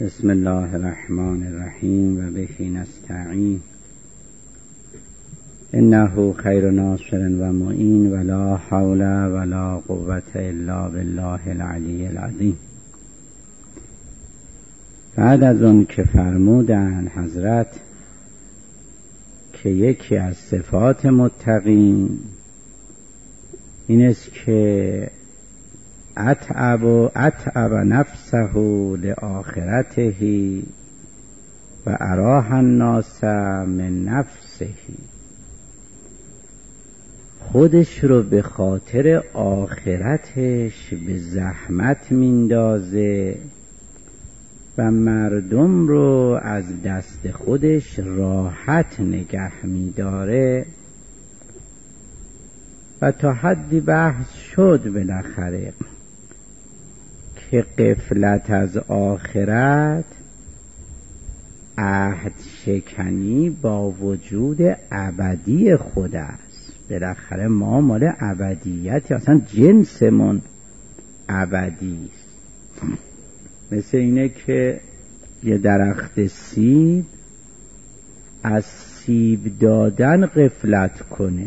بسم الله الرحمن الرحیم و به نستعین انه خیر ناصر و معین ولا حول ولا قوة الا بالله العلی العظیم. بعد از اون که فرمودن حضرت که یکی از صفات متقین این است که اتعب نفسه لآخرته و اراح الناس من نفسه، خودش رو به خاطر آخرتش به زحمت میندازه و مردم رو از دست خودش راحت نگه میداره و تا حدی بحث شد بالاخره که غفلت از آخرت عهد شکنی با وجود ابدی خود است. بالاخره ما مال ابدیتی، اصلا جنسمون ابدی است. مثل اینه که یه درخت سیب از سیب دادن غفلت کنه،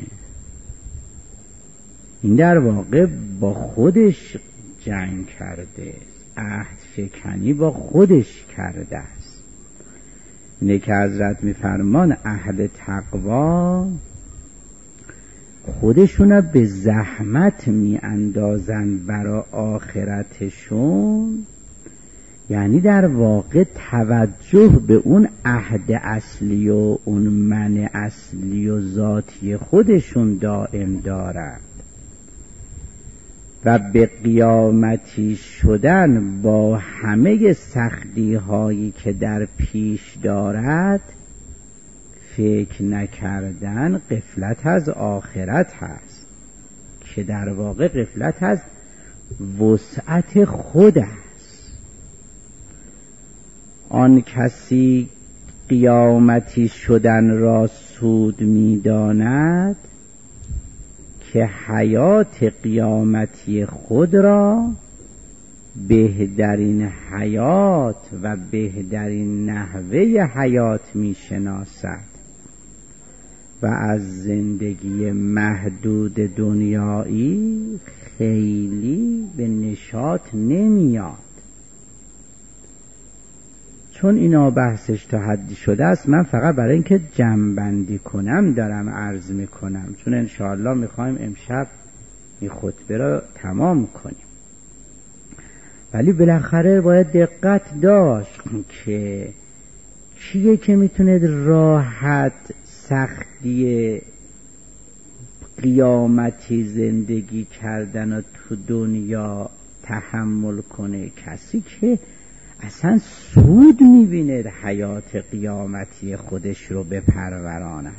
این در واقع با خودش جنگ کرده، عهد شکنی با خودش کرده است. اینه که حضرت میفرمان اهل تقوا خودشون به زحمت میاندازن برای آخرتشون، یعنی در واقع توجه به اون عهد اصلی و اون من اصلی و ذاتی خودشون دائم دارند و به قیامتی شدن با همه سختی هایی که در پیش دارد فکر نکردن غفلت از آخرت هست، که در واقع غفلت از وسعت خود است. آن کسی قیامتی شدن را سود می داند که حیات قیامتی خود را بهترین حیات و بهترین نحوه حیات می شناسد و از زندگی محدود دنیایی خیلی به نشاط نمیاد. چون اینا بحثش تا حدی شده است، من فقط برای اینکه جمع‌بندی کنم دارم عرض میکنم، چون انشاءالله میخوایم امشب این خطبه را تمام کنیم. ولی بالاخره باید دقت داشت که کیه که میتونه راحت سختی قیامتی زندگی کردن و تو دنیا تحمل کنه؟ کسی که اصلا سود میبینه حیات قیامتی خودش رو بپروراند.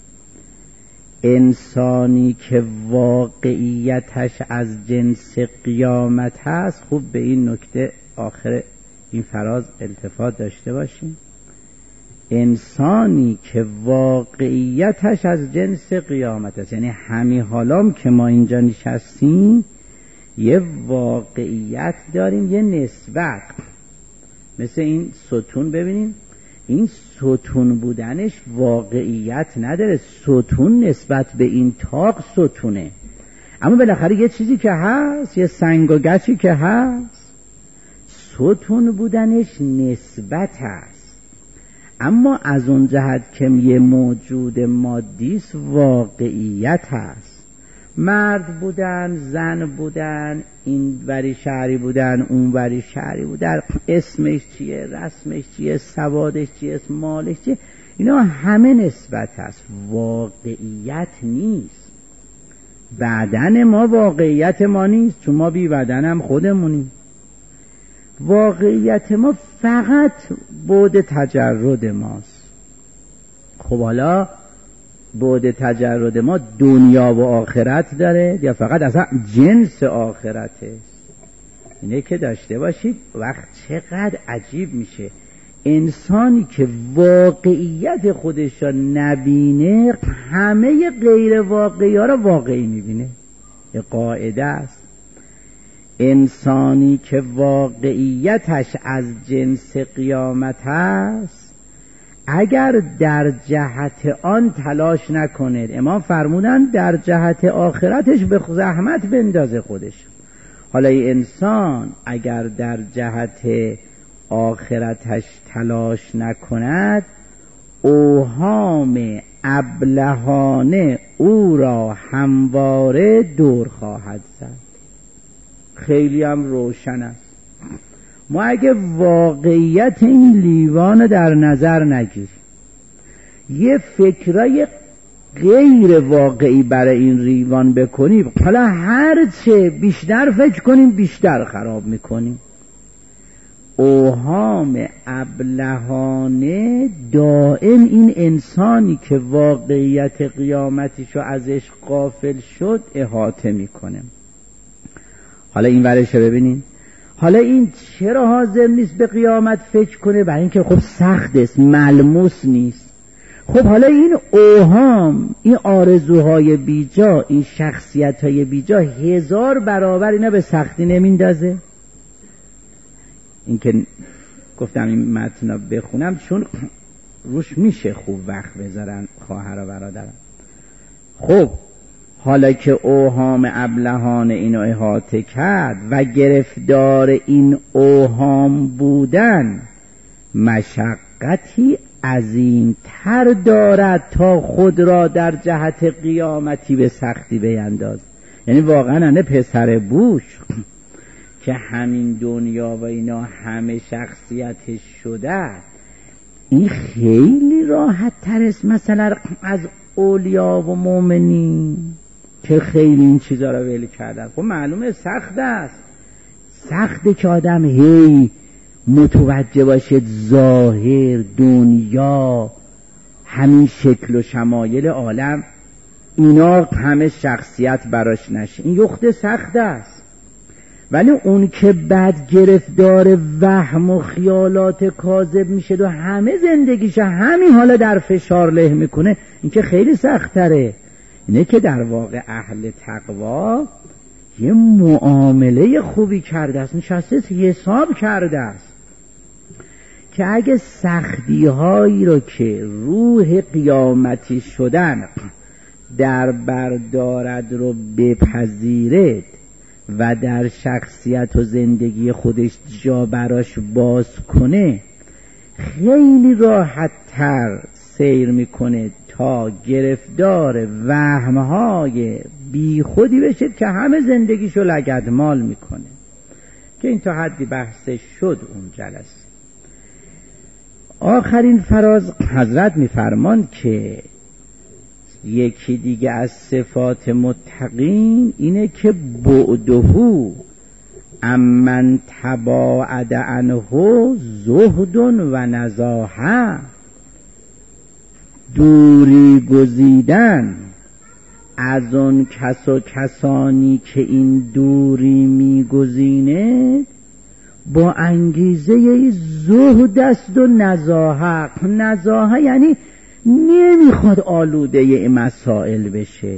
انسانی که واقعیتش از جنس قیامت هست، خوب به این نکته آخر این فراز التفات داشته باشیم. انسانی که واقعیتش از جنس قیامت است، یعنی همین حالام که ما اینجا نشستیم یه واقعیت داریم، یه نسبت. مثل این ستون، ببینیم این ستون بودنش واقعیت نداره، ستون نسبت به این طاق ستونه، اما بالاخره یه چیزی که هست، یه سنگ و گچی که هست، ستون بودنش نسبت هست. اما از اون جهت که یه موجود مادیست واقعیت هست. مرد بودن، زن بودن، این وری شهری بودن، اون وری شهری بودن، اسمش چیه، رسمش چیه، سوادش چیه، مالش چیه، اینا همه نسبت هست، واقعیت نیست. بدن ما واقعیت ما نیست، چون ما بی بدن هم خودمونیم. واقعیت ما فقط بعد تجرد ماست. خب حالا بعد تجرد ما دنیا و آخرت داره یا فقط اصلا جنس آخرته؟ اینه که داشته باشید. وقت چقدر عجیب میشه انسانی که واقعیت خودش را نبینه، همه غیر واقعی ها را واقعی میبینه. یه قاعده است. انسانی که واقعیتش از جنس قیامت است اگر در جهت آن تلاش نکنه، امام فرمودن در جهت آخرتش به زحمت بندازه خودش. حالا این انسان اگر در جهت آخرتش تلاش نکند، اوهام ابلهانه او را همواره دور خواهد زد. خیلی هم روشن است. ما اگه واقعیت این لیوان در نظر نگیریم، یه فکرای غیر واقعی برای این لیوان بکنیم، حالا هر چه بیشتر فکر کنیم بیشتر خراب میکنیم. اوهام ابلهانه دائم این انسانی که واقعیت قیامتیشو ازش غافل شد احاطه میکنه. حالا این ورشو ببینیم. حالا این چرا حاضر نیست به قیامت فکر کنه؟ برای اینکه خب سخت است، ملموس نیست. خب حالا این اوهام، این آرزوهای بیجا، این شخصیتهای بیجا 1000 برابر اینا به سختی نمیندازه؟ این که گفتم این متن بخونم چون روش میشه خوب وقت بذارن خواهر و برادرم. خب حالا که اوهام ابلهان اینو احاطه کرد و گرفتار این اوهام بودن مشقتی عظیم‌تر دارد تا خود را در جهت قیامتی به سختی بینداز. یعنی واقعا نه پسر بوش که همین دنیا و اینا همه شخصیتش شده، این خیلی راحت تر است مثلا از اولیا و مؤمنین که خیلی این چیزا رو ول کردن. خب معلومه سخت است، سخته که آدم هی متوجه باشد ظاهر دنیا همین شکل و شمایل عالم اینا همه شخصیت براش نشه، این یخت سخت است. ولی اون که بعد گرفتار وهم و خیالات کاذب میشه و همه زندگیش همین حالا در فشار له میکنه، این که خیلی سخت تره. اینه که در واقع اهل تقوا یه معامله خوبی کرده است، نشسته حساب کرده است که اگه سختی هایی رو که روح قیامتی شدن در بردارد رو بپذیرد و در شخصیت و زندگی خودش جا براش باز کنه، خیلی راحت تر سیر میکنه تا گرفتار وهمهای بی خودی بشه که همه زندگیشو لگدمال میکنه. که این تا حدی بحثش شد اون جلسه. آخرین فراز حضرت میفرمان که یکی دیگه از صفات متقین اینه که بعدهو امن تباعد عنه زهد و نزاهه، دوری گزیدن از اون کس و کسانی که این دوری میگزینه با انگیزه زهد است و نزاهه. نزاهه یعنی نمیخواد آلوده این مسائل بشه.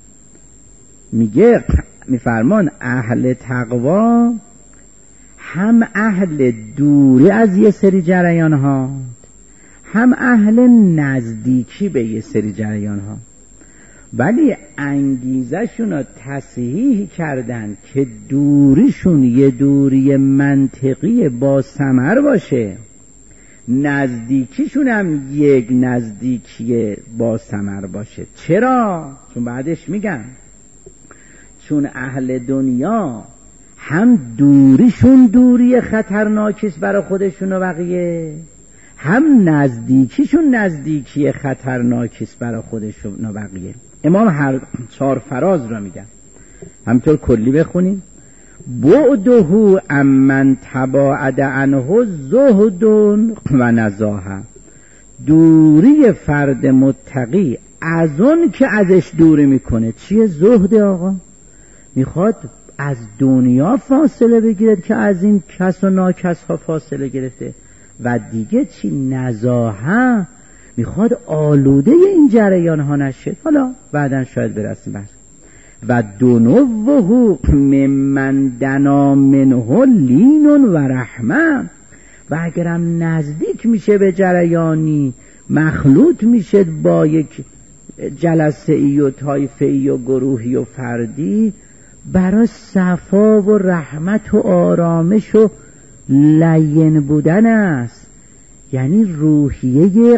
میفرمان اهل تقوا هم اهل دوری از یه سری جریان ها، هم اهل نزدیکی به یه سری جریان ها، ولی انگیزه شون رو تصحیح کردن که دوریشون یه دوری منطقی با ثمر باشه، نزدیکیشون هم یک نزدیکی با ثمر باشه. چرا؟ چون بعدش میگن چون اهل دنیا هم دوریشون دوری خطرناکیست برای خودشون و بقیه، هم نزدیکیشون نزدیکی خطرناکیست برای خودشون و بقیه. امام هر 4 فراز را میگن، همطور کلی بخونیم. بعده امن تباعد عنه زهد و نزاهه، دوری فرد متقی از اون که ازش دوری میکنه. چیه زهد آقا؟ میخواد از دنیا فاصله بگیرد که از این کس و ناکس ها فاصله گرفته. و دیگه چی؟ نزاهه، میخواد آلوده این جریان ها نشه. حالا بعدن شاید برسیم بحث. و دنوه ممن دنا منه لین و رحمه. و اگرم نزدیک میشه به جریانی، مخلوط میشه با یک جلسه ای و طایفه ای و گروهی و فردی، برای صفا و رحمت و آرامش و لین بودن است. یعنی روحیه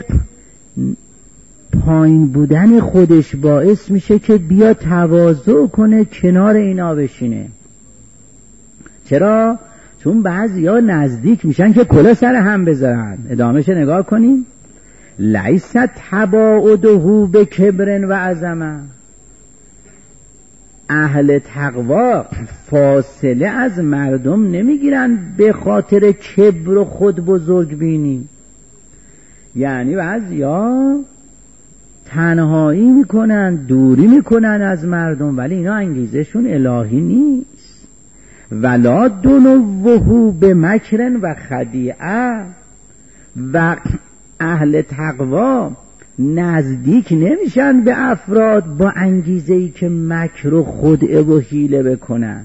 پایین بودن خودش باعث میشه که بیا تواضع کنه، کنار اینا بشینه. چرا؟ چون بعضیا نزدیک میشن که کلا سر هم بذارن. ادامهش نگاه کنیم. لیست تباعده به کبر و عظمه. اهل تقوا فاصله از مردم نمیگیرن به خاطر کبر و خود بزرگ بینی. یعنی بعضیا تنهایی میکنن، دوری میکنن از مردم، ولی اینا انگیزشون الهی نیست. ولا دنوه به مکر و خدیعه. و اهل تقوا نزدیک نمیشن به افراد با انگیزه‌ای که مکر و خدعه و حیله بکنن.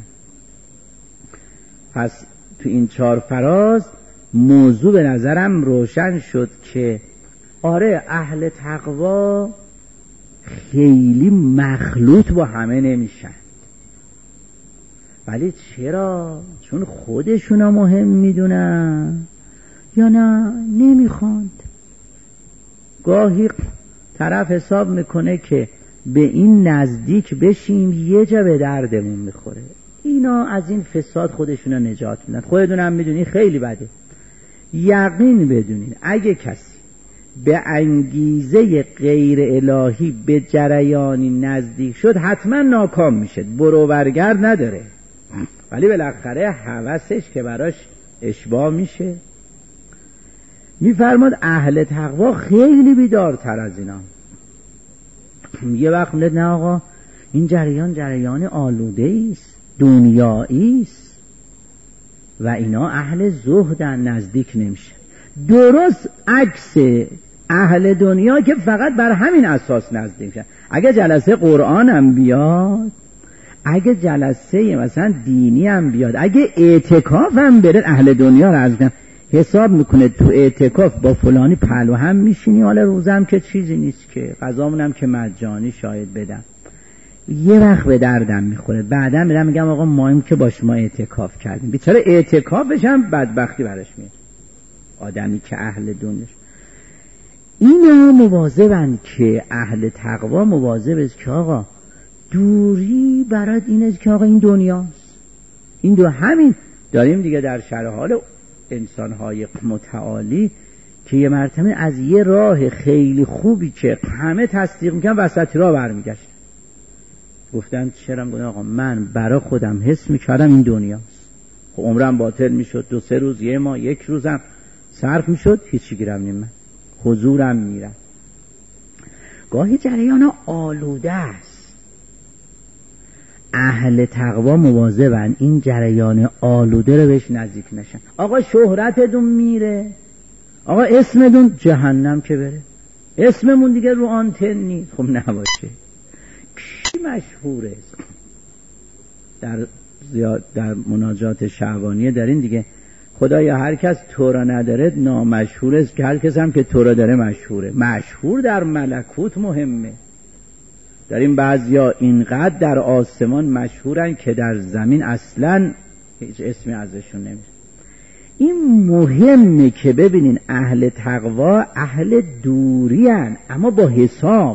پس تو این 4 فراز موضوع به نظرم روشن شد که آره اهل تقوا خیلی مخلوط با همه نمیشن. ولی چرا؟ چون خودشونا مهم میدونن یا نه نمیخواند. گاهی طرف حساب میکنه که به این نزدیک بشیم یه جا به دردمون میخوره. اینا از این فساد خودشونا نجات میدن. خودتونم میدونی خیلی بده. یقین بدونین اگه کسی به انگیزه غیر الهی به جریانی نزدیک شد حتما ناکام میشه، برو برگرد نداره. ولی بالاخره هوسش که براش اشباع میشه. میفرماد اهل تقوا خیلی بیدارتر از اینا. یه وقت میگه نه آقا این جریان آلوده است، دنیایی است و اینا اهل زهدن، نزدیک نمیشه. درست عکس اهل دنیا که فقط بر همین اساس نزدیک میشن. اگه جلسه قرآن هم بیاد، اگه جلسه مثلا دینی هم بیاد، اگه اعتکاف هم بره، اهل دنیا رو از حساب میکنه تو اعتکاف با فلانی پهلو هم میشینی، حالا روزم که چیزی نیست که، غذامونم که مجانی شاید بدم، یه وقت به دردم میخوره. بعدا میرم میگم آقا ما که باش ما اعتکاف کردیم. بیچاره اعتکافش هم بدبختی براش میاد. آدمی که اهل دنیا. اینا مواظبن که اهل تقوا مواظب است که آقا دوری برات این است که آقا این دنیاست. این همین داریم دیگه در شرح حال انسان‌های متعالی که یه مرتبه از یه راه خیلی خوبی که همه تصدیق میکنن وسط راه برمیگشت. گفتن چرا؟ گفتن آقا من برای خودم حس میکردم این دنیاست. خب عمرم باطل میشد، 2-3 روز، یه ماه، 1 روزم صرف میشد، هیچی گیرم نمیاد، حضورم میرم. گاهی جریان آلوده است. اهل تقوا مواظبن این جریان آلوده رو بهش نزدیک نشن. آقا شهرتتون میره، آقا اسمتون جهنم که بره، اسممون دیگه رو آنتن نیست. خب نباشه. کی مشهوره؟ در مناجات شعبانیه دارین دیگه، خدایا هر کس تو را نداره نامشهور است، که هر کس هم که تو را داره مشهوره. مشهور در ملکوت مهمه. داریم بعضیا اینقدر در آسمان مشهورن که در زمین اصلا هیچ اسمی ازشون نمیشه. این مهمه که ببینین اهل تقوا اهل دوری هن، اما با حساب.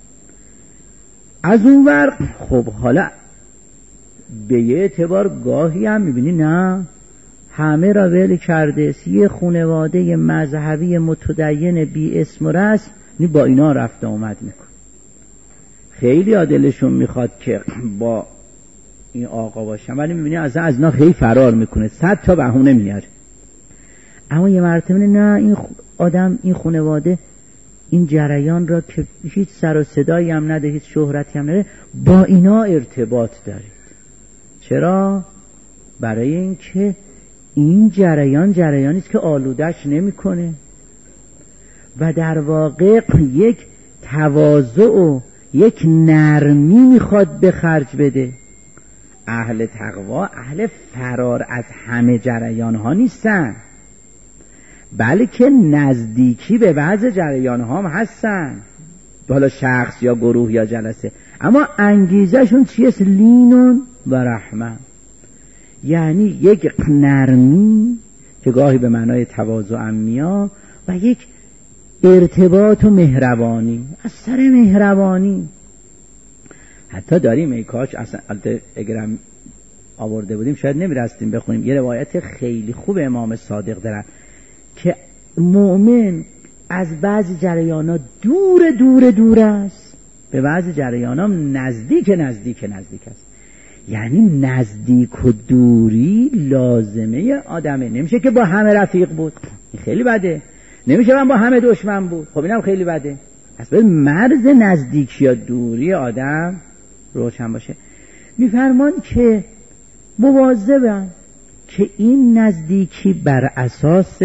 از اون ور خب حالا به یه اعتبار گاهی هم میبینی نه همه را ول کرده، یه خانواده مذهبی متدین بی اسم و رسم با اینا رفت آمد میکن. خیلی دلشون میخواد که با این آقا باشن، ولی میبینی از اینا خیلی فرار میکنه، 100 تا بهونه میاره. اما یه مرتبه نه این آدم، این خانواده این جریان را که هیچ سر و صدایی هم نده، هیچ شهرتی هم نده، با اینا ارتباط دارید. چرا؟ برای اینکه این جریانی است که آلودش نمیکنه و در واقع یک تواضع و یک نرمی میخواد به خرج بده. اهل تقوا اهل فرار از همه جریان ها نیستن، بلکه نزدیکی به بعض جریان ها هم هستن، حالا شخص یا گروه یا جلسه، اما انگیزشون چیست؟ لینون و رحمه، یعنی یک نرمی که گاهی به معنای تواضع هم میاد و یک ارتباط و مهربانی. از سر مهربانی حتی داریم ای کاش اصلا اگرم آورده بودیم شاید نمیرستیم بخونیم. یه روایت خیلی خوب امام صادق دارن که مؤمن از بعضی جریانا دور دور دور است، به بعضی جریانا نزدیک نزدیک نزدیک است. یعنی نزدیک و دوری لازمه آدمه. نمیشه که با همه رفیق بود، این خیلی بده. نمیشه من با همه دشمن بود، خب اینم خیلی بده. پس باید مرز نزدیکی یا دوری آدم روشن باشه. میفرمان که مواظبم که این نزدیکی بر اساس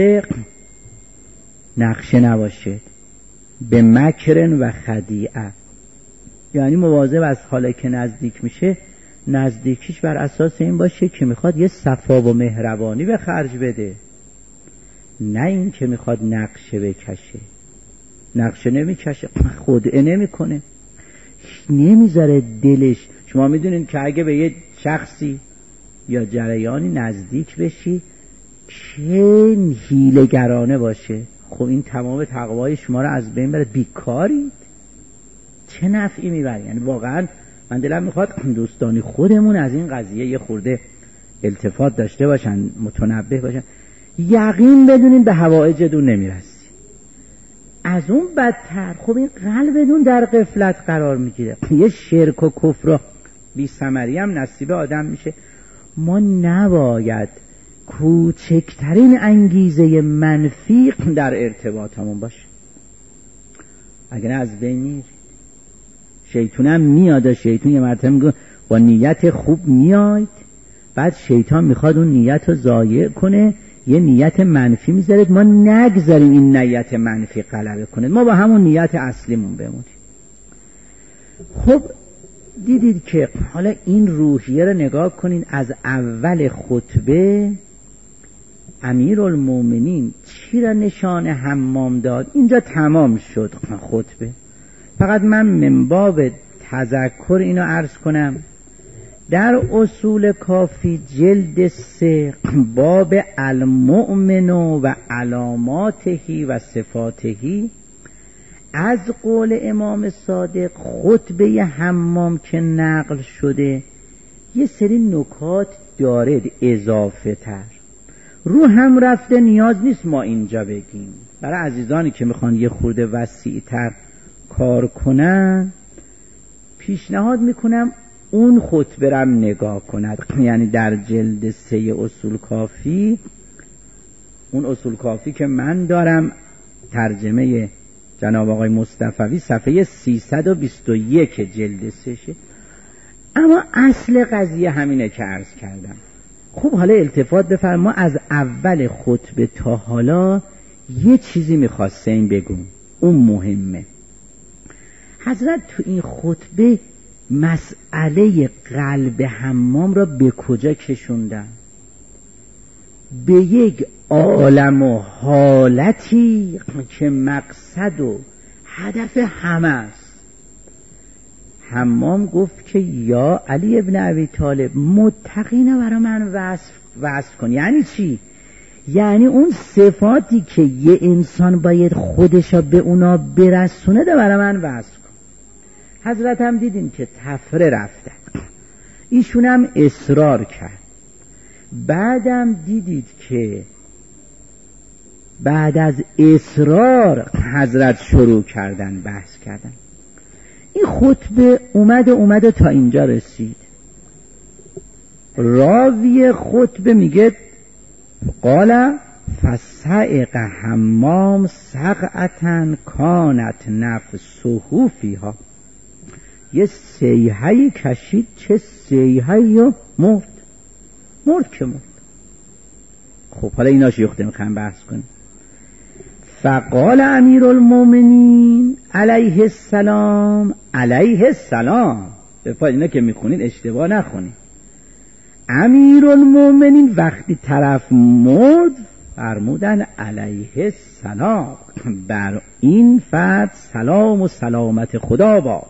نقشه نباشه، به مکر و خدیعه. یعنی مواظب از حالا که نزدیک میشه نزدیکیش بر اساس این باشه که میخواد یه صفا و مهربانی به خرج بده، نه این که میخواد نقشه بکشه. نقشه نمیکشه، خدعه نمیکنه، نمیذاره دلش. شما میدونین که اگه به یه شخصی یا جریانی نزدیک بشی چه حیله‌گرانه باشه، خب این تمام تقوای شما رو از بین بره. بیکارید، چه نفعی میبری؟ یعنی واقعا من دلم میخواد دوستانی خودمون از این قضیه یه خورده التفات داشته باشن، متنبه باشن. یقین بدونین به حوائجتون نمیرسی. از اون بدتر خب این قلبتون در غفلت قرار میگیره، یه شرک و کفر و بی ثمری هم نصیب آدم میشه. ما نباید کوچکترین انگیزه منفی در ارتباطمون باشه، اگر از بین میرید. شیطانم میاد، شیطان یه مرتبه میگه با نیت خوب میاید، بعد شیطان میخواد اون نیت رو ضایع کنه، یه نیت منفی میذارید. ما نگذاریم این نیت منفی غلبه کنه، ما با همون نیت اصلیمون بمونیم. خب دیدید که حالا این روحیه رو نگاه کنین. از اول خطبه امیرالمومنین چی را نشان حمام داد؟ اینجا تمام شد خطبه. فقط من من باب تذکر اینو عرض کنم، در اصول کافی جلد 3 باب المؤمن و علاماتهی و صفاتهی از قول امام صادق خطبه حمام که نقل شده یه سری نکات داره اضافه تر. رو هم رفته نیاز نیست ما اینجا بگیم. برای عزیزانی که میخوان یه خورده وسیع تر کار کنن پیشنهاد میکنم اون خطبه رم نگاه کند. یعنی در جلد 3 اصول کافی، اون اصول کافی که من دارم ترجمه جناب آقای مصطفوی صفحه 321 جلد 3 شه. اما اصل قضیه همینه که عرض کردم. خب حالا التفات بفرما، ما از اول خطبه تا حالا یه چیزی میخواستیم بگم، اون مهمه. حضرت تو این خطبه مسئله قلب حمام را به کجا کشوندن؟ به یک عالم و حالتی که مقصد و هدف همه است. حمام گفت که یا علی ابن ابی طالب متقینه برای من وصف کن. یعنی چی؟ یعنی اون صفاتی که یه انسان باید خودشا به اونا برسونه ده برای من وصف کن. حضرت هم دیدیم که تفره رفتن، ایشون هم اصرار کرد. بعدم دیدید که بعد از اصرار حضرت شروع کردن بحث کردن. این خطبه اومده تا اینجا رسید. راوی خطبه میگه قال فسعق حمام سقعتن کانت نفسه فیها. یه سیحهی کشید، چه سیحهی و مرد که مرد. خب حالا اینا شیخته میخوام بحث کنیم. فقال امیرالمومنین علیه السلام به پای اینا که میخونید اشتباه نخونید. امیرالمومنین وقتی طرف مرد فرمودن علیه السلام، بر این فرد سلام و سلامت خدا باد.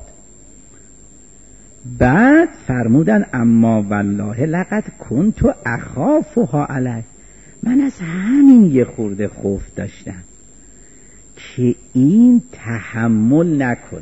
بعد فرمودن اما والله لقد کنت اخافها علیه، من از همین یه خورده خوف داشتم که این تحمل نکنه.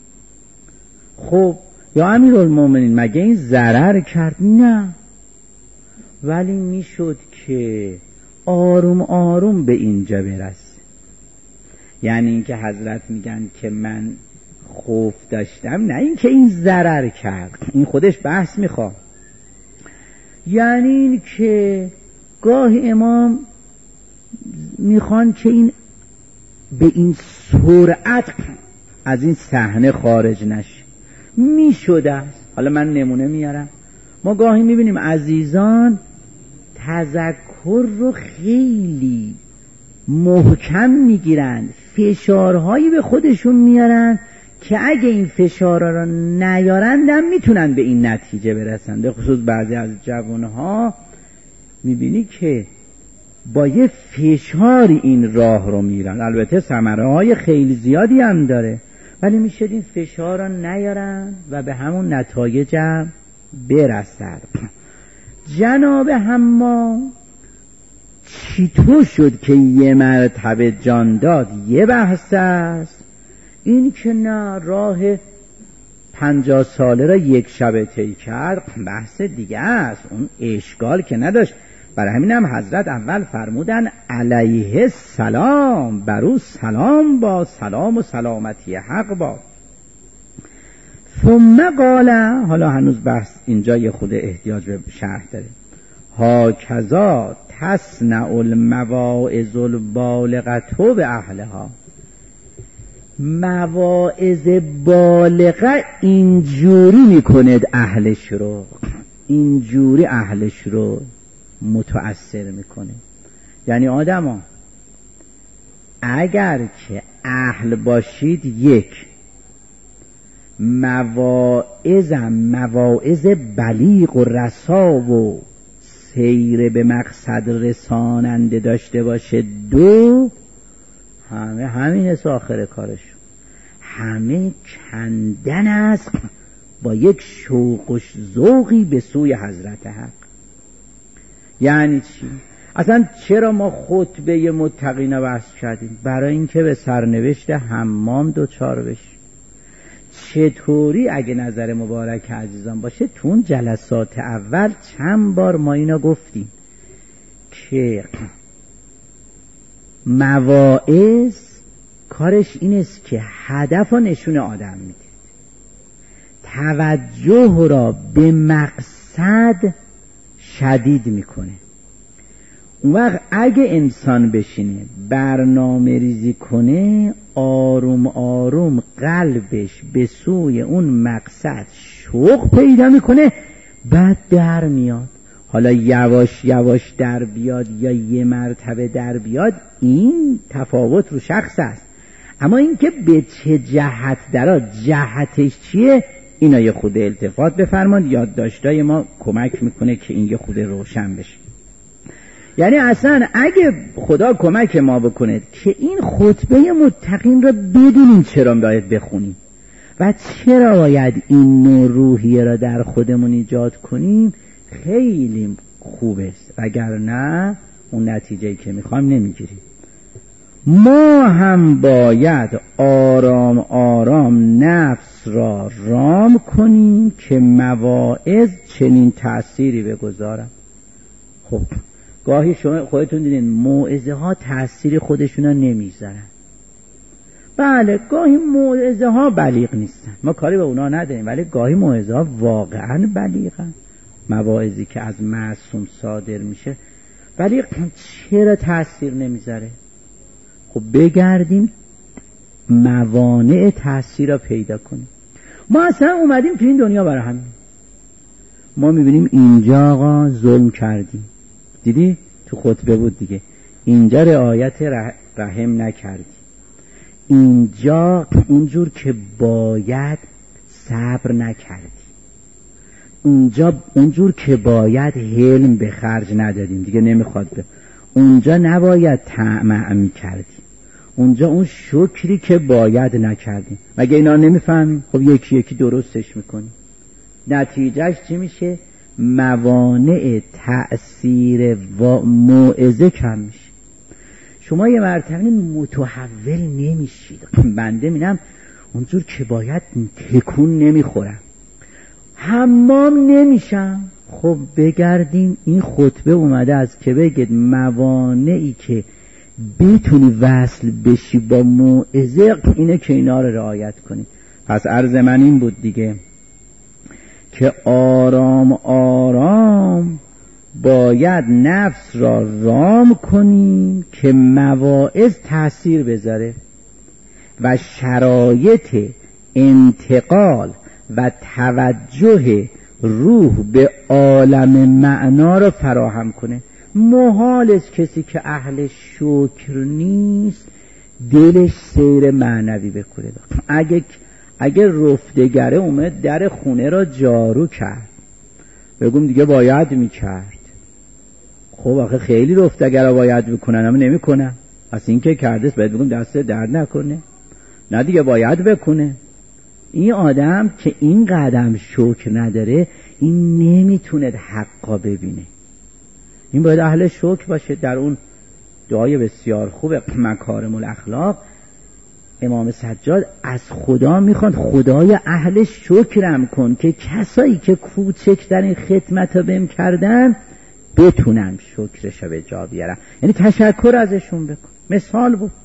خب یا امیرالمومنین مگه این ضرر کرد؟ نه، ولی میشد که آروم آروم به اینجا برسه. یعنی اینکه حضرت میگن که من خوف داشتم، نه اینکه این ضرر کرد، این خودش بحث میخواد. یعنی این که گاه امام میخوان که این به این سرعت از این صحنه خارج نشه، میشده است. حالا من نمونه میارم. ما گاهی میبینیم عزیزان تذکر رو خیلی محکم میگیرن، فشارهایی به خودشون میارن که اگه این فشارها رو نیارندم میتونن به این نتیجه برسن. به خصوص بعضی از جوانها میبینی که با یه فشاری این راه رو میرن. البته ثمره های خیلی زیادی هم داره، ولی میشه این فشار رو نیارن و به همون نتایج هم برسن. جناب حمام چطور شد که یه مرتبه جان داد؟ یه بحث است. این که نه راه 50 ساله را یک شب طی کرد بحث دیگه است، اون اشکال که نداشت. برای همین هم حضرت اول فرمودن علیه السلام، بر او سلام با سلام و سلامتی حق با. ثم قال، حالا هنوز بحث اینجا یه خود احتیاج به شرح داره. هاکذا تصنع المواعظ البالغه به اهلها، مواعظ بالغه اینجوری میکند اهلش رو، اینجوری اهلش رو متأثر میکنه. یعنی آدما اگر که اهل باشید، یک مواعظ بلیغ و رسا و سیر به مقصد رساننده داشته باشه، دو همین است آخر کارش، همه کندن است با یک شوق و ذوقی به سوی حضرت حق. یعنی چی؟ اصلا چرا ما خطبه متقین بحث کردیم؟ برای اینکه به سرنوشت حمام دوچار بشیم. چطوری اگه نظر مبارک عزیزان باشه، تو اون جلسات اول چند بار ما اینا گفتیم که مواعظ کارش این است که هدف و نشون آدم میده، توجه را به مقصد شدید میکنه. اون وقت اگه انسان بشینه برنامه ریزی کنه، آروم آروم قلبش به سوی اون مقصد شوق پیدا میکنه، بعد در میاد. حالا یواش یواش در بیاد یا یه مرتبه در بیاد، این تفاوت رو شخص است. اما اینکه به چه جهت درآد، جهتش چیه، اینا یه خود التفات بفرمایید. یادداشتای ما کمک میکنه که این یه خود روشن بشه. یعنی اصلا اگه خدا کمک ما بکنه که این خطبه متقین را بدونیم چرا باید بخونیم و چرا باید این نوع روحیه را در خودمون ایجاد کنیم، خیلی خوب است، وگرنه اون نتیجه‌ای که میخوایم نمیگیریم. ما هم باید آرام آرام نفس را رام کنیم که مواعظ چنین تأثیری بگذارن. خب گاهی شما خودتون دیدین موعظه ها تأثیر خودشون رو نمیذارن. بله گاهی موعظه ها بلیغ نیستن، ما کاری به اونا نداریم، ولی گاهی موعظه ها واقعا بلیغن. مواعظی که از معصوم صادر میشه، ولی چرا تأثیر نمیذاره؟ خب بگردیم موانع تأثیر را پیدا کنیم. ما اصلا اومدیم تو این دنیا برای همین. ما میبینیم اینجا آقا ظلم کردیم، دیدی تو خطبه بود دیگه، اینجا رعایت رحم نکردی، اینجا اونجور که باید صبر نکردی، اونجا اونجور که باید حلم به خرج ندادیم، دیگه نمیخواد اونجا نباید طمع میکردی، اونجا اون شکری که باید نکردیم. مگه اینا نمیفهمیم؟ خب یکی یکی درستش میکنیم. نتیجهش چی میشه؟ موانع تأثیر و موعظه کم میشه. شما یه مرتبه متحول نمیشید. بنده میگم اونجور که باید تکون نمیخورم، حمام نمیشم. خب بگردیم این خطبه اومده از که بگید موانعی که بتونی وصل بشی با موعظه اینه که اینا رو رعایت کنی. پس عرض من این بود دیگه که آرام آرام باید نفس را رام کنیم که مواعظ تأثیر بذاره و شرایط انتقال و توجه روح به عالم معنا را فراهم کنه. محال است کسی که اهل شکر نیست دلش سیر معنوی بکنه. اگه رفتگره اومد در خونه را جارو کرد، بگم دیگه باید میکرد. خب آخه خیلی رفتگره باید بکنن اما نمیکنن. پس این که کرده است باید بگم دست درد نکنه، نه دیگه باید بکنه. این آدم که این قدم شکر نداره این نمیتونه حقا ببینه. این باید اهل شکر باشه. در اون دعای بسیار خوب مکارم الاخلاق امام سجاد از خدا میخواد خدای اهل شکرم کن که کسایی که کوچکترین خدمت رو بهم کردن بتونم شکرش رو به جا بیارم، یعنی تشکر ازشون بکن. مثال بود،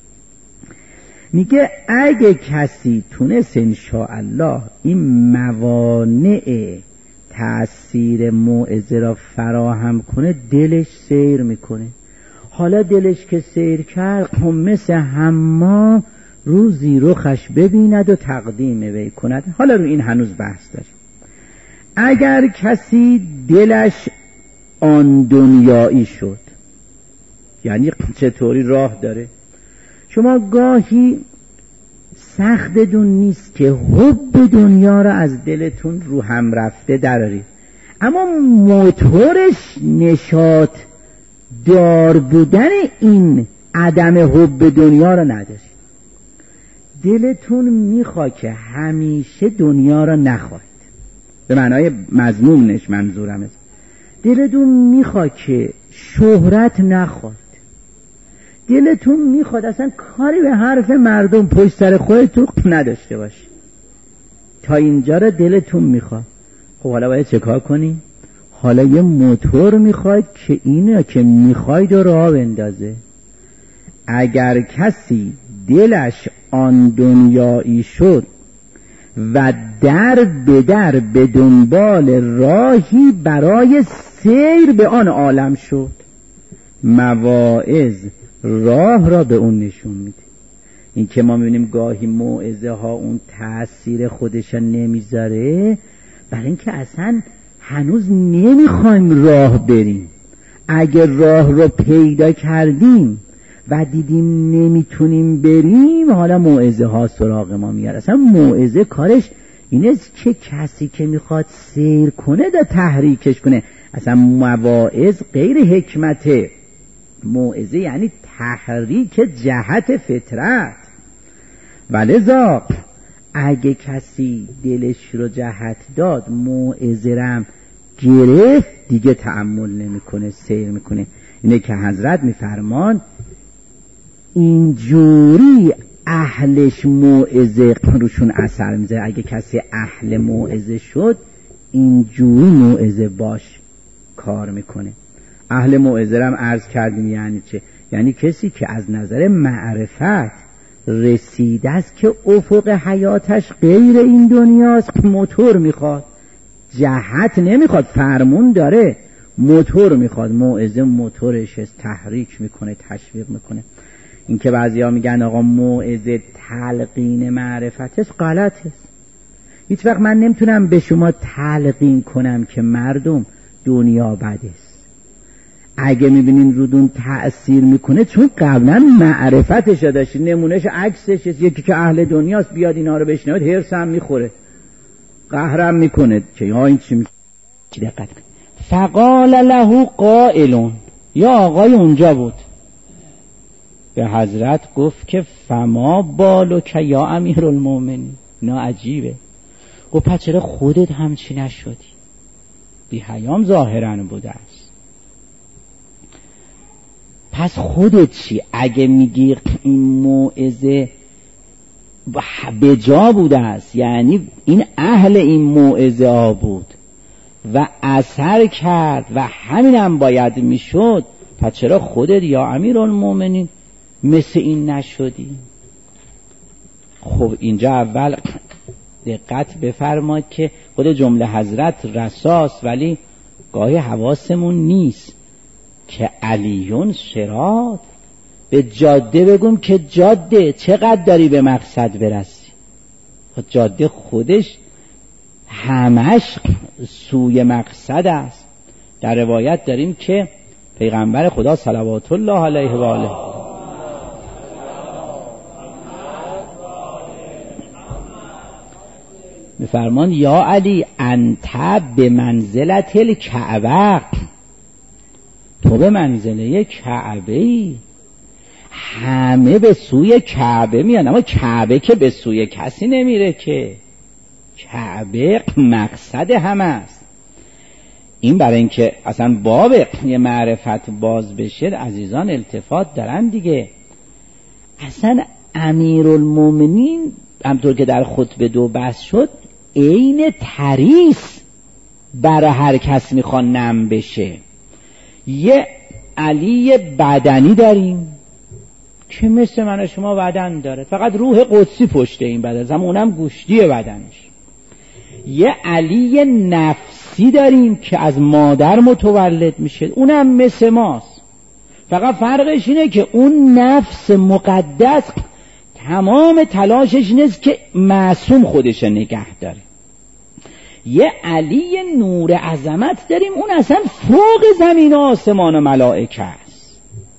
میگه اگه کسی تونست انشاءالله این موانع تأثیر موعظه را فراهم کنه دلش سیر میکنه. حالا دلش که سیر کرد خب مثل حمام روزی رخش ببیند و تقدیم وی کند. حالا رو این هنوز بحث داریم. اگر کسی دلش آن دنیایی شد، یعنی چطوری راه داره؟ شما گاهی سخت بدون نیست که حب دنیا را از دلتون رو هم رفته درارید، اما موتورش نشاط دار بودن این عدم حب دنیا را ندارید. دلتون میخواد که همیشه دنیا را نخواهید، به معنای مضمونش منظورم. دلتون میخواد که شهرت نخواهید، دلتون میخواد اصلا کاری به حرف مردم پشت سر خودتون نداشته باشی. تا اینجا را دلتون میخواد. خب حالا باید چه کار کنی؟ حالا یه موتور میخواید که اینه که میخواید و راه بندازه. اگر کسی دلش آن دنیایی شد و در به در به دنبال راهی برای سیر به آن عالم شد، مواعظ راه را به اون نشون میده. این که ما میبینیم گاهی موعظه ها اون تأثیر خودش نمیذاره، برای اینکه اصلا هنوز نمیخوایم راه بریم. اگر راه رو پیدا کردیم و دیدیم نمیتونیم بریم، حالا موعظه ها سراغ ما میاد. اصلا موعظه کارش اینه که کسی که میخواد سیر کنه دا تحریکش کنه. اصلا مواعظ غیر حکمته. موعظه یعنی تحریک جهت فطرت. ولذا اگه کسی دلش رو جهت داد موعظه رم گرفت، دیگه تأمل نمیکنه، سیر میکنه. اینه که حضرت میفرمان اینجوری اهلش موعظه روشون اثر میذاره. اگه کسی اهل موعظه شد اینجوری موعظه باش کار میکنه. اهل موعظه هم عرض کردیم یعنی چه؟ یعنی کسی که از نظر معرفت رسیده است که افق حیاتش غیر این دنیاست، موتور میخواد، جهت نمیخواد، فرمون داره، موتور میخواد. موعظه موتورش تحریک میکنه، تشویق میکنه. این که بعضیا میگن آقا موعظه تلقین معرفتش غلط است. هیچ وقت من نمیتونم به شما تلقین کنم که مردم دنیا بد است. اگه میبینین رودون تأثیر میکنه چون قبلا معرفتش داشتی، نمونهش عکسش، یکی که اهل دنیاست بیاد اینا رو بشنوید هرس هم میخوره، قهرم میکنه که ها این چی میکنه. دقت کن. فقال له قائل، یا آقای اونجا بود به حضرت گفت که فما بالو که یا امیرالمومنین. نه عجیبه، گفت پس چرا خودت همچی نشدی؟ بی حیام ظاهرا بوده است. پس خودت چی؟ اگه میگی این موعظه به جا بوده است، یعنی این اهل این موعظه ها بود و اثر کرد و همینم باید میشد، پس چرا خودت یا امیرالمومنین مثل این نشدی؟ خب اینجا اول دقت بفرمایید که خود جمله حضرت رساست، ولی گاهی حواسمون نیست که علیون صراط، به جاده بگم که جاده چقدر داری به مقصد برسی. جاده خودش همش سوی مقصد است. در روایت داریم که پیغمبر خدا صلوات الله علیه و آله میفرمان یا علی انت به منزلت الکعبه، تو به منزله کعبه ای. همه به سوی کعبه میان، اما کعبه که به سوی کسی نمیره که، کعبه مقصد همه است. این برای اینکه اصلا باب یه معرفت باز بشه عزیزان التفات دارن دیگه. اصلا امیرالمومنین همطور که در خطبه 2 بحث شد عین تریس برای هر کس میخوان نم بشه. یه علی بدنی داریم که مثل من و شما بدن داره، فقط روح قدسی پشت این بدن، اما اونم گوشتی بدنش. یه علی نفسی داریم که از مادر متولد میشه، اونم مثل ماست، فقط فرقش اینه که اون نفس مقدس تمام تلاشش نیست که معصوم خودش نگه داره. یه علی نور عظمت داریم، اون اصلا فوق زمین و آسمان و ملائکه است.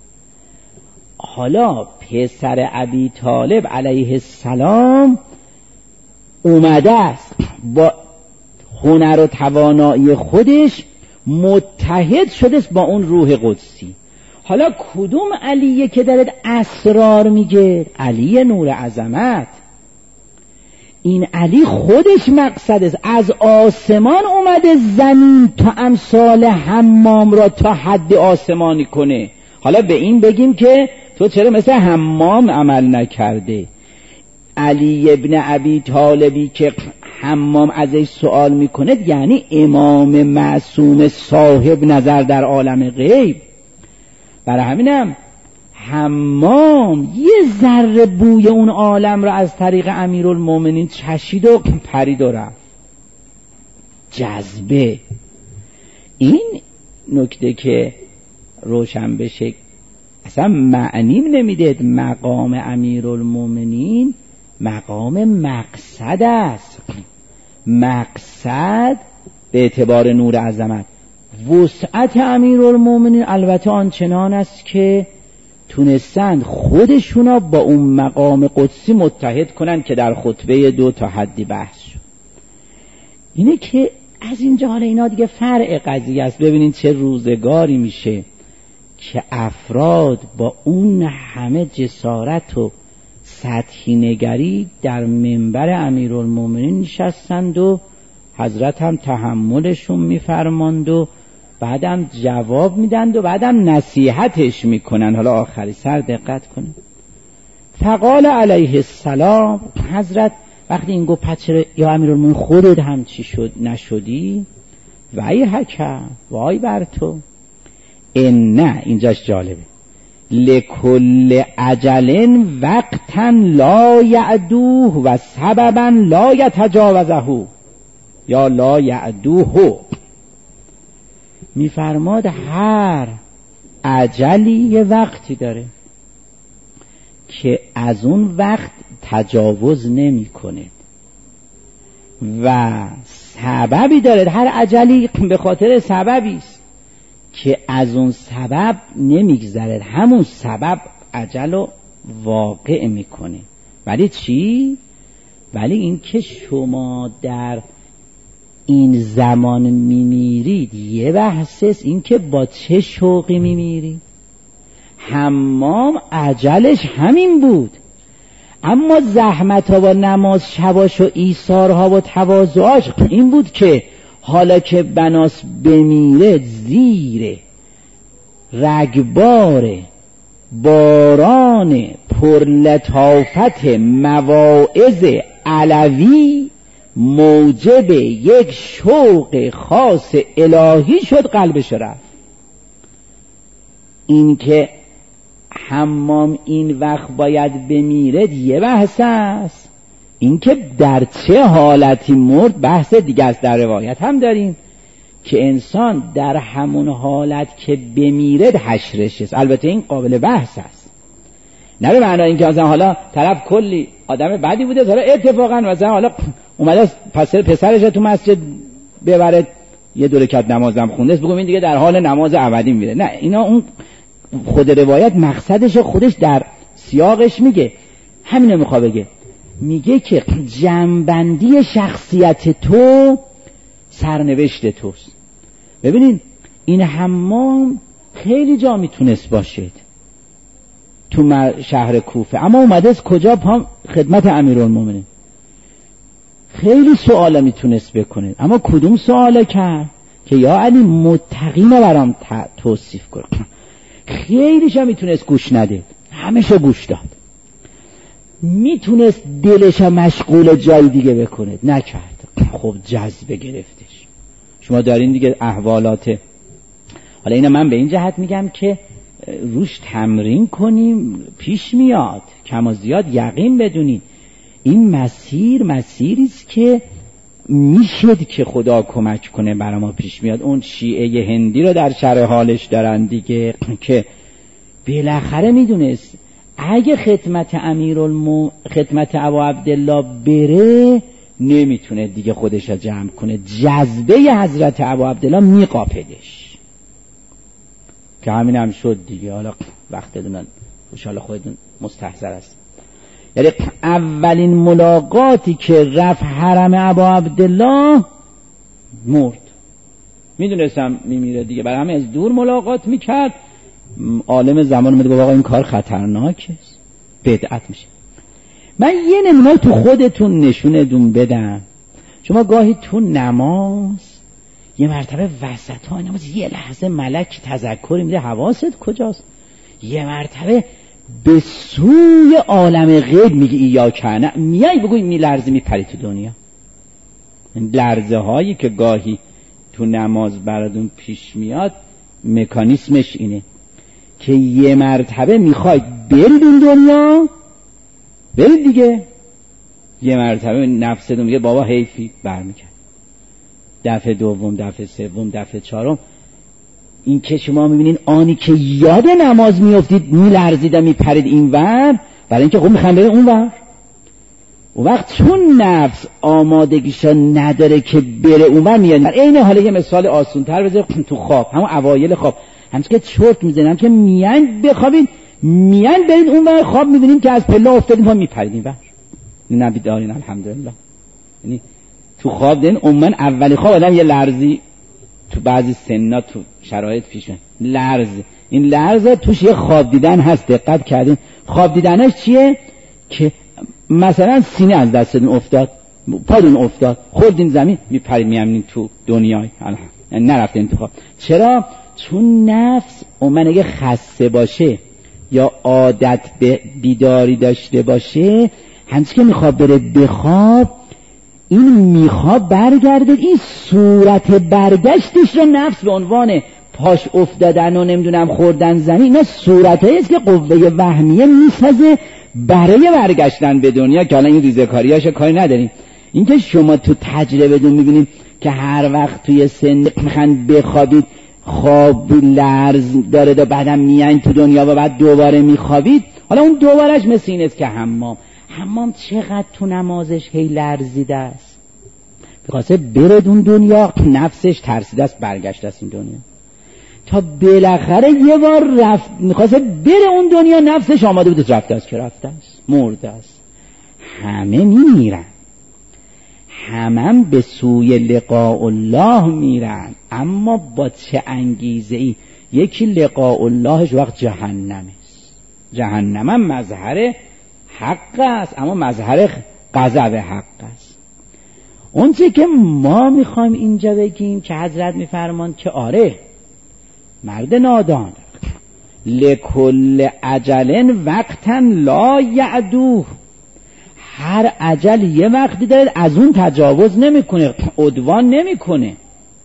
حالا پسر ابی طالب علیه السلام اومده است با هنر و توانایی خودش متحد شده است با اون روح قدسی. حالا کدوم علیه که دارد اسرار میگه؟ علی نور عظمت. این علی خودش مقصد است، از آسمان اومده زمین تا امثال حمام را تا حد آسمانی کنه. حالا به این بگیم که تو چرا مثل حمام عمل نکرده؟ علی ابن ابی طالبی که حمام ازش سوال میکنه یعنی امام معصوم صاحب نظر در عالم غیب. برای همینم حمام یه ذره بوی اون عالم را از طریق امیرالمومنین چشید و پرید و رفت. جذبه. این نکته که روشن بشه اصلا معنیم نمیده مقام امیرالمومنین مقام مقصد است. مقصد به اعتبار نور عظمت. وسعت امیرالمومنین البته آنچنان است که تونستند خودشونا با اون مقام قدسی متحد کنند که در خطبه 2 تا حدی بحث شد. اینه که از اینجا حالا اینا دیگه فرع قضیه است. ببینید چه روزگاری میشه که افراد با اون همه جسارت و سطحی نگری در منبر امیرالمومنین نشستند و حضرت هم تحملشون میفرماند و بعدم جواب میدند و بعدم نصیحتش میکنن. حالا آخری سر دقت کنید. فقال علیه السلام، حضرت وقتی این گفت پس چرا یا امیرالمومنین خودت هم چی شد نشدی؟ وای حکم، وای بر تو. نه اینجاش جالبه. لکل اجل وقتا لا یعدوه و سببا لا یتجاوزه یا لا یعدوه. میفرماد هر اجلی یه وقتی داره که از اون وقت تجاوز نمی کنه و سببی داره. هر اجلی به خاطر سببی است که از اون سبب نمیگذره، همون سبب عجل و واقع میکنه. ولی چی؟ ولی این که شما در این زمان میمیرید یه بحثست، این که با چه شوقی میمیرید. حمام عجلش همین بود، اما زحمت ها و نماز شباش و ایثارها و تواضعاش این بود که حالا که بناس بمیره زیر رگبار باران پرلطافت مواعظ علوی موجب یک شوق خاص الهی شد، قلبش رفت. این که حمام این وقت باید بمیره یه بحث است، این که در چه حالتی مرد بحث دیگه است. در روایت هم داریم که انسان در همون حالت که بمیره حشرش است. البته این قابل بحث است، نه به معنی اینکه مثلا حالا طرف کلی آدم بدی بوده حالا اتفاقا مثلا حالا اومده پسرش تو مسجد ببره یه دو رکعت نمازم خونده است، بگم این دیگه در حال نماز ابدی میره. نه، اینا اون خود روایت مقصدش خودش در سیاقش میگه همینو میخواد بگه، میگه که جنبندی شخصیت تو سرنوشت توست. ببینین این حمام خیلی جا میتونست باشید تو شهر کوفه، اما اومده از کجا؟ خدمت امیرالمومنین. خیلی سوالا میتونست بکنه، اما کدوم سوالا کرد که یا علی متقین برام توصیف کن. خیلیش هم میتونست گوش نده، همشو گوش داد. میتونست دلش مشغول جای دیگه بکنه، نکرد. خب جذبه گرفتش. شما دارین دیگه احوالات. حالا اینا من به این جهت میگم که روش تمرین کنیم، پیش میاد. کم و زیاد یقین بدونید این مسیریست که میشد که خدا کمک کنه برای ما پیش میاد. اون شیعه هندی رو در شرح حالش دارن دیگه که بالاخره میدونست اگه خدمت ابو عبدالله بره نمیتونه دیگه خودش رو جمع کنه، جذبه حضرت ابو عبدالله میقاپدش، که همین هم شد دیگه. حالا وقتتون انشاءالله خودتون مستحضر است. یعنی اولین ملاقاتی که رفت حرم ابا عبدالله مرد، میدونستم میمیره دیگه، برای همه از دور ملاقات میکرد. عالم زمان اومد گفت آقا این کار خطرناکه، بدعت میشه. من یه نمونه تو خودتون نشونتون بدم. شما گاهی تو نماز یه مرتبه وسط های نماز یه لحظه ملک تذکری میده، حواست کجاست؟ یه مرتبه به سوی عالم غیب میگی ایاکه، میای بگوی میلرزی میپری تو دنیا. لرزه هایی که گاهی تو نماز براتون پیش میاد مکانیسمش اینه که یه مرتبه میخواید برید اون دنیا، برید دیگه. یه مرتبه نفستون میگه بابا حیفی، برمیکرد. دفعه دوم، دفعه سوم، دفعه چهارم، این که شما میبینین آنی که یاد نماز میافتید میلرزید و میپرید این ور، برای اینکه خب میخوام برید اون ور. و وقت چون نفس آمادگیشا نداره که بره اون ور میاد. اینه. حالا یه مثال آسون تر بذارم تو خواب، همون اوایل خواب همچه که چرت میزنم که میان بخوابید، میان برید اون ور، خواب میبینیم که از پله افتادیم ها میپرید این ور. نبی دارین الحمدلله. یعنی تو خواب دین عموما اولی خواب آدم یه لرزی تو بعضی سنا تو شرایط پیش میاد، این لرز توش یه خواب دیدن هست. دقت کردین خواب دیدنش چیه؟ که مثلا سینه از دستتون افتاد، پادون افتاد، خوردین زمین، میپرید میامنین تو دنیای یعنی نرفتین تو خواب. چرا؟ چون نفس عموما اگه خسته باشه یا عادت به بیداری داشته باشه، همچنین که میخواد بره بخواب، این میخواد برگرده، این صورت برگشتش رو نفس به عنوان پاش افتادن و نمیدونم خوردن زمین، اینا صورتایی است که قوه وهمیه میسازه برای برگشتن به دنیا، که حالا این ریزکاریاشو کاری نداریم. این که شما تو تجربه دون میبینید که هر وقت توی سن میخوان بخوابید خواب لرز داره و بعدم میان تو دنیا و بعد دوباره میخوابید، حالا اون دوبارهش مثل این است که حمام چقدر تو نمازش هی لرزیده است، بخواسته برد اون دنیا، نفسش ترسیده است برگشته است این دنیا. تا بالاخره یه بار رفت میخواسته بره اون دنیا، نفسش آماده بود رفته است که رفته است، مرده است. همه میمیرن، همه به سوی لقاء الله میرن، اما با چه انگیزه ای؟ یکی لقاء اللهش وقت جهنم است. جهنم هم مظهر حق است، اما مظهر غضب حق است. اون چه که ما میخوایم اینجا بگیم که حضرت میفرمان که آره مرد نادان، لکل اجل وقتا لا یعدوه، هر اجل یه وقتی داره، از اون تجاوز نمیکنه، عدوان نمیکنه.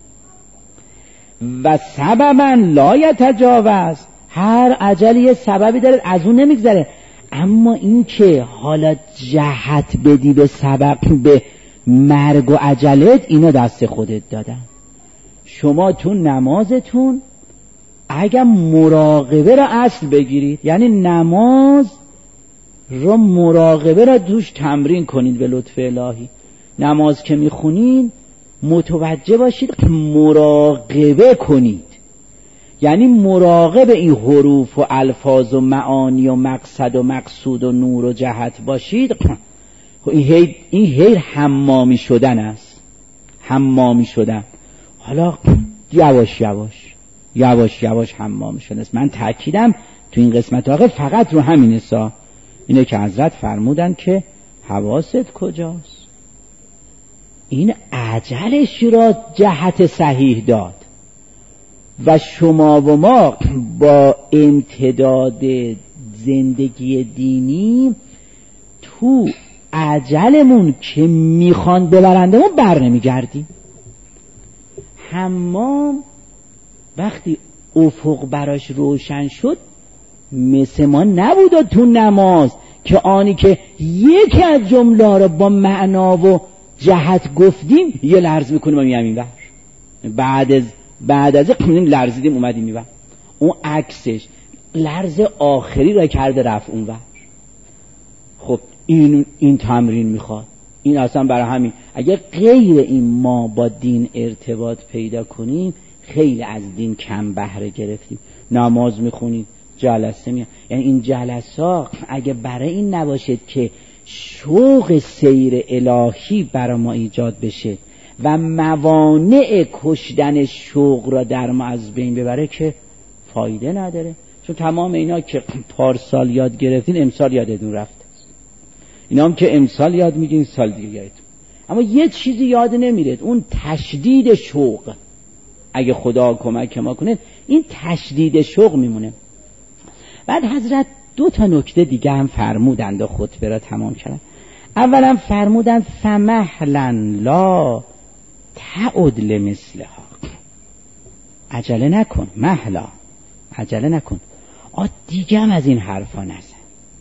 و سببا لا یتجاوز، هر اجل یه سببی داره، از اون نمیگذره. اما این که حالا جهت بدی به سبب، به مرگ و اجلت، اینا دست خودت دادن. شما تو نمازتون اگر مراقبه را اصل بگیرید، یعنی نماز را مراقبه را دوش تمرین کنید به لطف الهی. نماز که میخونید متوجه باشید، مراقبه کنید، یعنی مراقب این حروف و الفاظ و معانی و مقصد و مقصود و نور و جهت باشید. این هی حمامی شدن است، حمامی شدن. حالا یواش یواش حمامی شدن است. من تأکیدم تو این قسمت آقا فقط رو همین سا اینه که حضرت فرمودن که حواست کجاست. این عجلش را جهت صحیح داد و شما و ما با امتداد زندگی دینی تو عجلمون که میخوان ببرندمون بر نمیگردیم. حمام وقتی افق براش روشن شد مثل ما نبود تو نماز که آنی که یکی از جمله را با معنا و جهت گفتیم یه لرز میکنیم و میامیم بر، بعد از لرزیدیم اومدیم میبر. اون عکسش لرز آخری را کرده رفت اون بر. خب این تمرین میخواد. این اصلا برای همین اگر غیر این ما با دین ارتباط پیدا کنیم خیلی از دین کم بهره گرفتیم. نماز میخونیم، جلسه میاد، یعنی این جلسات اگه برای این نباشد که شوق سیر الهی برای ما ایجاد بشه و موانع کشتن شوق را در ما از بین ببره که فایده نداره. چون تمام اینا که پارسال یاد گرفتین امسال یادتون رفته، اینا هم که امسال یاد میگین سال دیگه یادتون، اما یه چیزی یاد نمیرد، اون تشدید شوق. اگه خدا کمک ما کنه این تشدید شوق میمونه. بعد حضرت 2 نکته دیگه هم فرمودند و خطبه را تمام کردن. اولا فرمودند فمهلا لا تعد لمثلها، عجله نکن، مهلا عجله نکن، دیگه هم از این حرفا نزن.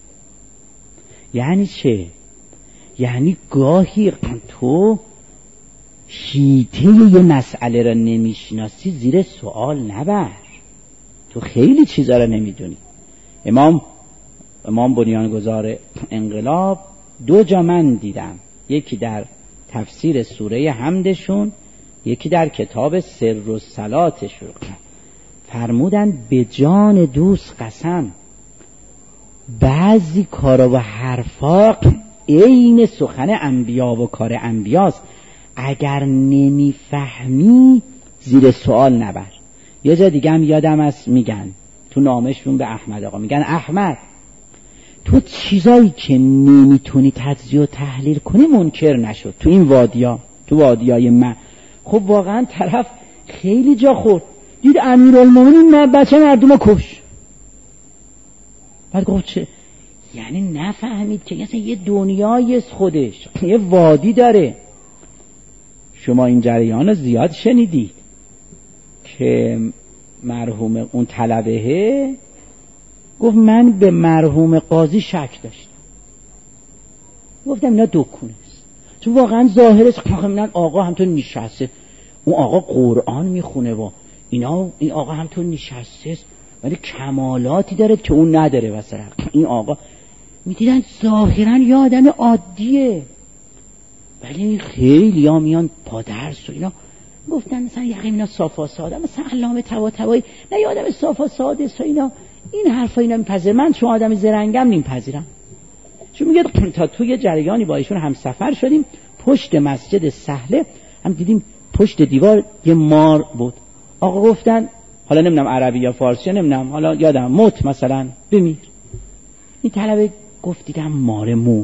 یعنی چه؟ یعنی گاهی تو حیطه یه مسئله را نمیشناسی زیر سوال نبر، تو خیلی چیزا را نمیدونی. امام بنیانگذار انقلاب 2 جا من دیدم، یکی در تفسیر سوره حمدشون، یکی در کتاب سر و صلاتشون، فرمودن به جان دوست قسم بعضی کارا و حرفا عین سخن انبیا و کار انبیاست، اگر نمیفهمی زیر سوال نبر. یه جا دیگه هم یادم است میگن تو نامشون به احمد آقا، میگن احمد تو چیزایی که نمیتونی تجزیه و تحلیل کنی منکر نشد. تو این تو وادیای من خب واقعا طرف خیلی جا خورد، دید امیرالمومنین بچه مردم کش، بعد گفت چه؟ یعنی نفهمید که اصلا یه دنیای خودش، یه وادی داره. شما این جریان رو زیاد شنیدید که مرحوم اون طلبه گفت من به مرحوم قاضی شک داشتم، گفتم اینا دکونه است، چون واقعا ظاهرش من آقا همطور نشسته، اون آقا قرآن میخونه و اینا، این آقا همطور نشسته است ولی کمالاتی داره که اون نداره. مثلا این آقا میدیدن ظاهرا یه آدم عادیه ولی خیلی ها میان پادرس و اینا گفتن مثلا یقین اینا صافا ساده، مثلا علامه طباطبایی نه یادم صافا ساده اینا این حرفا اینا میپذیرم، من چون آدم زرنگم نمیپذیرم. چون میگه تا توی جریانی با ایشون هم سفر شدیم، پشت مسجد سهله هم دیدیم پشت دیوار یه مار بود. آقا گفتن حالا نمیدونم عربی یا فارسی نمیدونم، حالا یادم موت مثلا بمیر. این طلبه گفت دیدم مار مرد.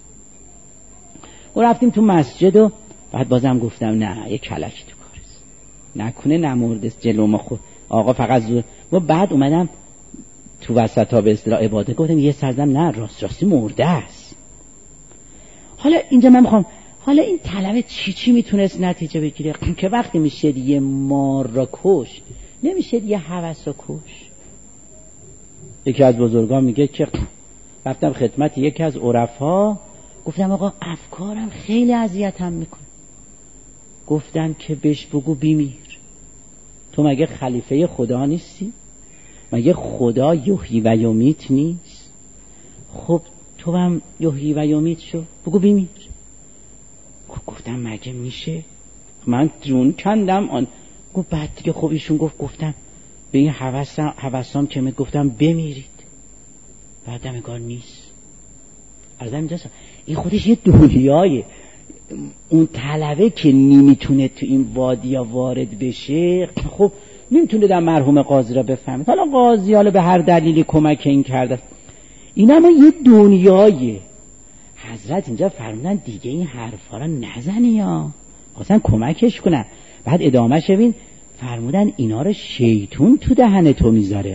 و رفتیم تو مسجد و بعد بازم گفتم نه یه کلک تو کارست، نکنه نمردست جلوم خود آقا فقط زور. و بعد اومدم تو وسطا به اصطلاح عبادت گفتم یه سرزم نه راستی مرده است. حالا اینجا من میخوام حالا این طلبه چی میتونست نتیجه بگیره که وقتی میشه یه مار را کش نمیشه یه هوس را کش. یکی از بزرگان میگه که رفتم خدمت یکی از عرفا گفتم آقا افکارم خیلی اذیتم میکنه. گفتن که بهش بگو بیمیر، تو مگه خلیفه خدا نیستی؟ مگه خدا یحیی و یمیت نیست؟ خب تو هم یحیی و یمیت شو، بگو بیمیر. گفتم مگه میشه؟ من جون کندم آن. گفت بعد دیگه خب ایشون گفتم به این حواسام که گفتم بمیرید، بعدم انگار نیست. عرضم اینجاست این خودش یه دنیایه. اون طلبه که نمیتونه تو این وادیا وارد بشه خب نمیتونه در مرحوم قاضی را بفهمید. حالا قاضی حالا به هر دلیلی کمک این کرده، این اما یه دنیایه. حضرت اینجا فرمودن دیگه این حرفا را نزنی یا خواستن کمکش کنن. بعد ادامه شوین فرمودن اینا رو شیطون تو دهن تو میذاره.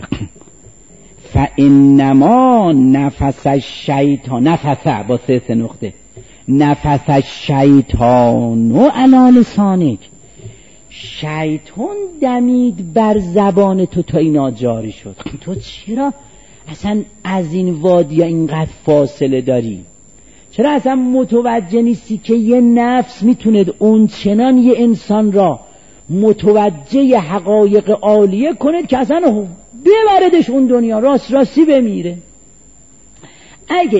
فانما نفس الشیطان نفس با سه نقطه نفس الشیطان علی لسانک، شیطان دمید بر زبان تو تا اینا جاری شد. تو چرا اصلا از این وادی اینقدر فاصله داری؟ چرا اصلا متوجه نیستی که یه نفس میتونه اون چنان یه انسان را متوجه حقایق عالیه کنه که اصلا ببردش اون دنیا راستی بمیره؟ اگه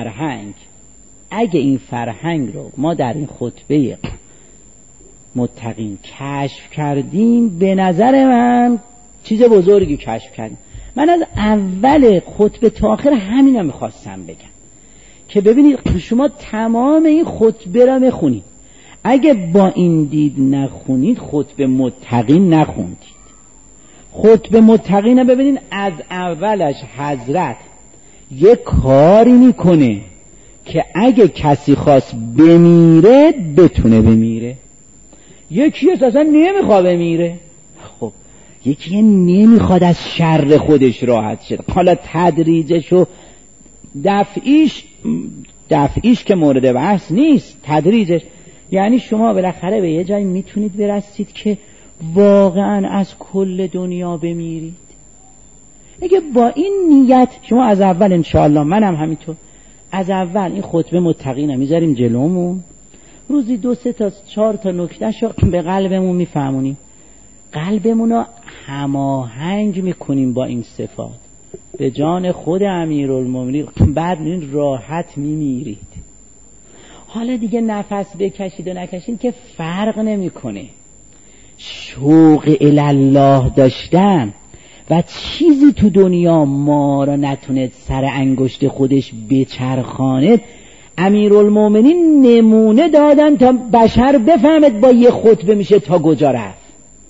این فرهنگ رو ما در این خطبه متقین کشف کردیم، به نظر من چیز بزرگی کشف کردیم. من از اول خطبه تا آخر همینو میخواستم بگم که ببینید شما تمام این خطبه را میخونید، اگه با این دید نخونید خطبه متقین نخوندید. خطبه متقین ببینید از اولش حضرت یه کاری میکنه که اگه کسی خواست بمیره بتونه بمیره. یکی اصلا نمیخواد بمیره، خب یکی نمیخواد از شر خودش راحت شه. حالا تدریجش و دفعیش که مورد بحث نیست، تدریجش یعنی شما بالاخره به یه جایی میتونید برسید که واقعا از کل دنیا بمیرید. اگه با این نیت شما از اول انشاءالله منم همینطور از اول این خطبه متقین میذاریم جلومون، روزی 2 3 تا 4 تا نکتهشو به قلبمون میفهمونیم، قلبمون رو هماهنگ میکنیم با این صفات به جان خود امیرالمومنین، بعد این راحت میمیرید. حالا دیگه نفس بکشید و نکشید که فرق نمیکنه. شوق الله داشتن و چیزی تو دنیا ما را نتونه سر انگشت خودش بچرخاند، امیرالمومنین نمونه دادن تا بشر بفهمد با یه خطبه میشه تا کجا رفت.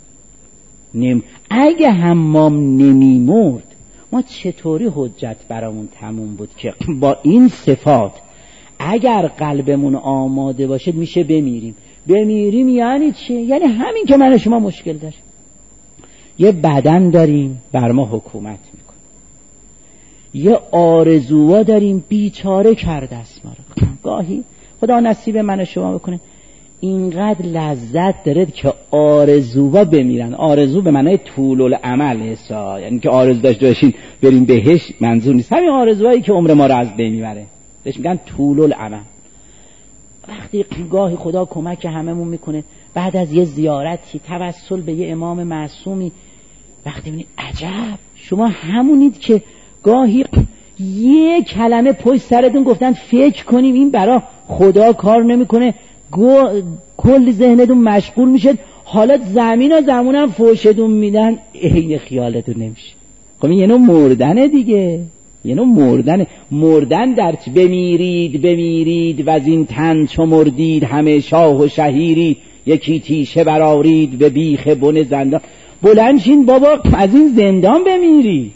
اگه حمام نمیمرد ما چطوری حجت برامون تموم بود که با این صفات اگر قلبمون آماده باشه میشه بمیریم. یعنی چی؟ یعنی همین که من و شما مشکل داریم، یه بدن داریم بر ما حکومت میکنه، یه آرزوها داریم بیچاره کرده است ما رو. گاهی خدا نصیب من و شما بکنه اینقدر لذت داره که آرزوها بمیرن. آرزو به معنای طول الامل حسا، یعنی که آرزو داشته باشین بریم بهش منظور نیست، همین آرزوهایی که عمر ما رو از بین میبره بهش میگن طول الامل. وقتی گاهی خدا کمک هممون میکنه بعد از یه زیارتی توسل به یه امام معصومی، وقتی میبینید عجب شما همونید که گاهی یه کلمه پشت سرتون گفتن فکر کنیم این برا خدا کار نمیکنه، کل ذهنتون مشغول میشه، حالا زمین و زمونم فوشتون میدن، عین خیالتون نمیشه. خب یه نوع مردنه دیگه، یه نوع مردن در بمیرید و از این تن چو مردید، همه شاه و شهیرید، یکی تیشه برارید به بیخ بن زندان. بلند شین بابا از این زندان بمیرید.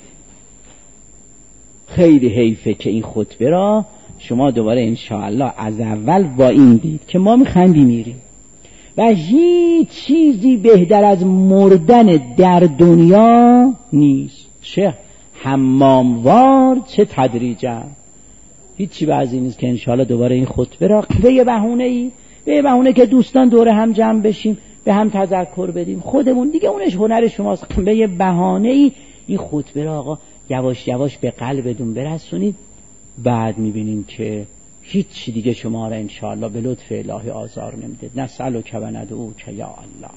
خیلی حیفه که این خطبه را شما دوباره انشاءالله از اول با این دید که ما میخوایم بمیریم و هیچ چیزی بهتر از مردن در دنیا نیست. چه حماموار چه تدریجا، هیچی بعضی نیست که انشاءالله دوباره این خطبه را به یه بهونه که دوستان دور هم جمع بشیم، به هم تذکر بدیم خودمون دیگه، اونش هنر شماست. به یه بهانه‌ای این خطبه را آقا یواش یواش به قلبتون برسونید، بعد میبینیم که هیچ دیگه شما را انشاءالله به لطف الهی آزار نمیده. نسألک و ندعوک یا الله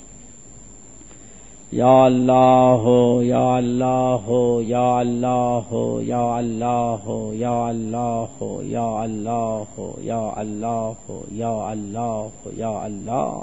یا الله یا الله یا الله یا الله یا الله یا الله یا الله یا الله یا الله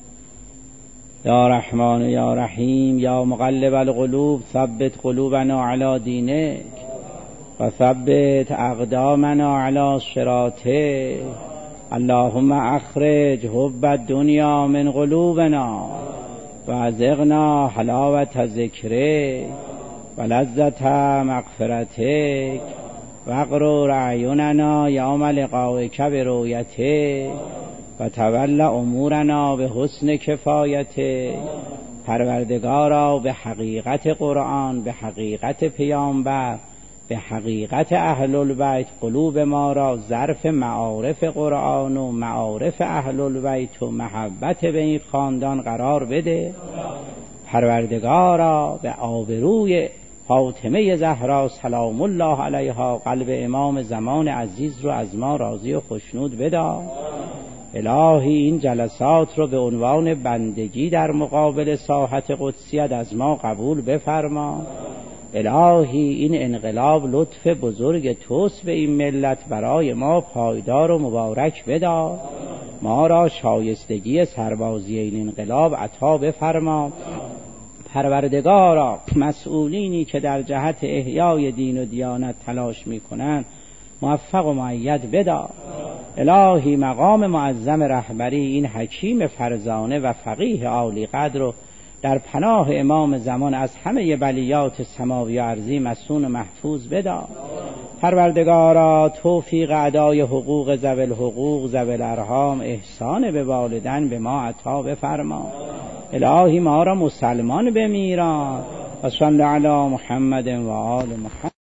یا رحمان یا رحیم یا مقلب القلوب ثبت قلوبنا علی دینک و ثبت اقدامنا علی صراطک. اللهم اخرج حب الدنیا من قلوبنا و ازغنا حلاوت ذکرک و لذت مغفرتک و اقرر اعیننا یوم لقائک برؤیتک و تول امورنا به حسن کفایتک. پروردگارا به حقیقت قرآن، به حقیقت پیامبر، به حقیقت اهل البیت قلوب ما را ظرف معارف قرآن و معارف اهل البیت و محبت به این خاندان قرار بده. پروردگارا به آبروی فاطمه زهرا سلام الله علیها قلب امام زمان عزیز رو از ما راضی و خوشنود بدار. الهی این جلسات رو به عنوان بندگی در مقابل ساحت قدسیت از ما قبول بفرما. الهی این انقلاب لطف بزرگ توست به این ملت، برای ما پایدار و مبارک بدار. ما را شایستگی سربازی این انقلاب عطا بفرما. پروردگارا مسئولینی که در جهت احیای دین و دیانت تلاش میکنند موفق و مؤید بدار. الهی مقام معظم رهبری این حکیم فرزانه و فقیه عالی قدر رو در پناه امام زمان از همه بلیات سماوی و ارضی مصون و محفوظ بدار. پروردگارا توفیق ادای حقوق ذوی الحقوق ذوی الارحام، احسان به والدین به ما عطا بفرما. الهی ما را مسلمان بمیران. و صلی علی محمد و آل محمد.